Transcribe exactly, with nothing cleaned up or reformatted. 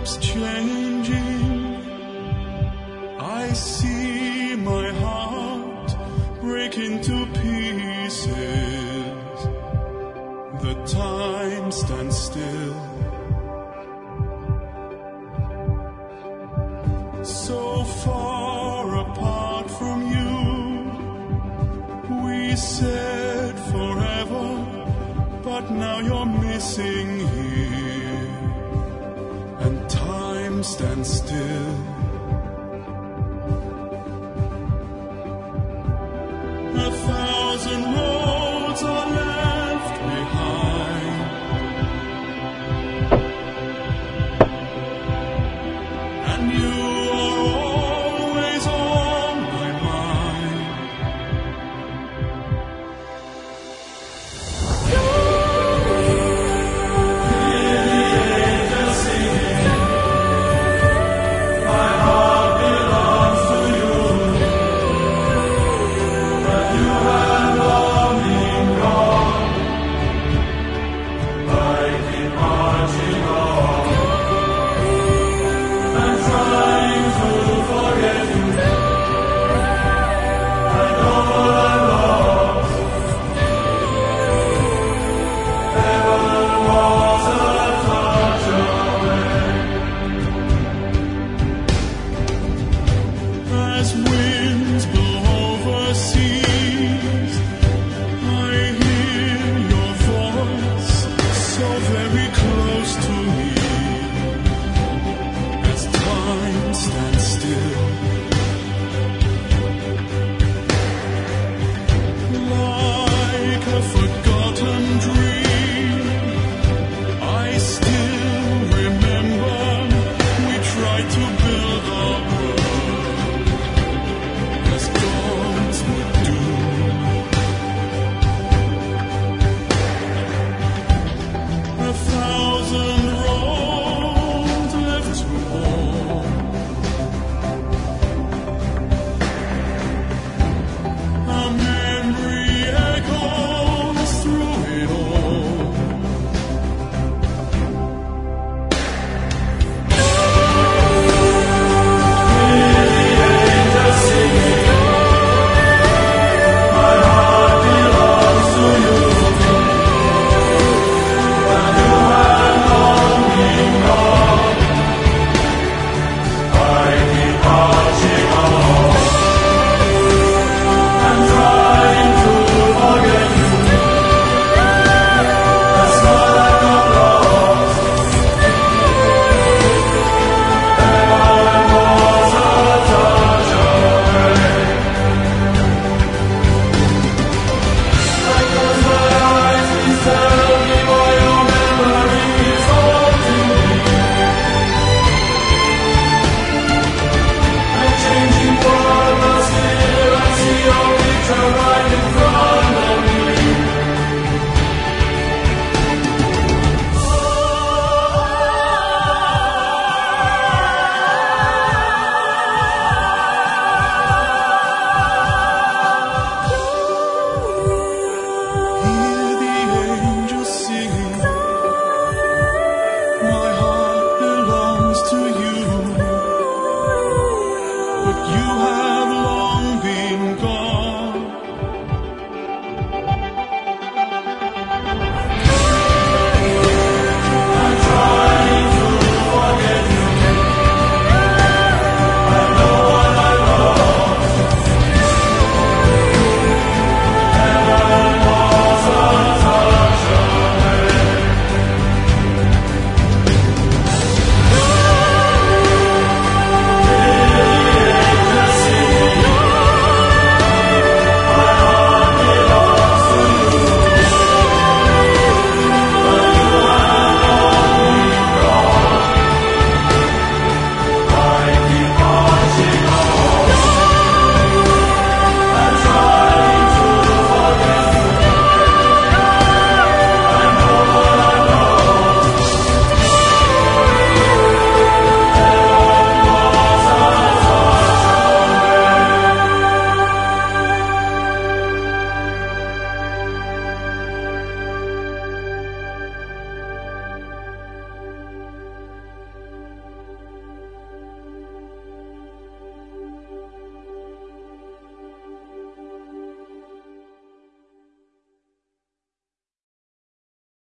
keeps changing. I see my heart break into pieces. The time stands still. So far apart from you, we said forever, but now you're missing here, and time stands still. A thousand roads are left behind, and you are always on my mind. Hear the angels singing, my heart belongs to you, but you have long been gone. I keep marching on, I'm trying to forget you. I know I'm lost. Heaven was a touch away. As winds blow over sea,